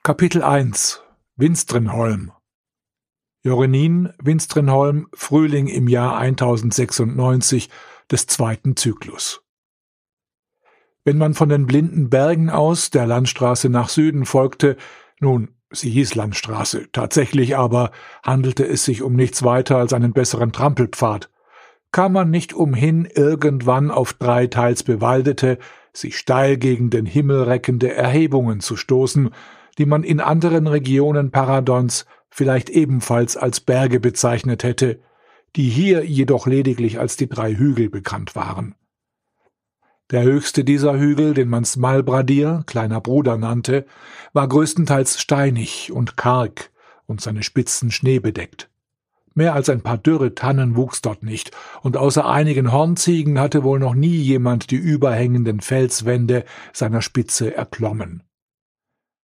Kapitel 1 Winstrinholm Jorenin, Winstrinholm, Frühling im Jahr 1096 des zweiten Zyklus. Wenn man von den blinden Bergen aus der Landstraße nach Süden folgte, nun, sie hieß Landstraße, tatsächlich aber handelte es sich um nichts weiter als einen besseren Trampelpfad, kam man nicht umhin, irgendwann auf 3 teils bewaldete, sich steil gegen den Himmel reckende Erhebungen zu stoßen, die man in anderen Regionen Paradons vielleicht ebenfalls als Berge bezeichnet hätte, die hier jedoch lediglich als die 3 Hügel bekannt waren. Der höchste dieser Hügel, den man Smalbradir, kleiner Bruder, nannte, war größtenteils steinig und karg und seine Spitzen schneebedeckt. Mehr als ein paar dürre Tannen wuchs dort nicht, und außer einigen Hornziegen hatte wohl noch nie jemand die überhängenden Felswände seiner Spitze erklommen.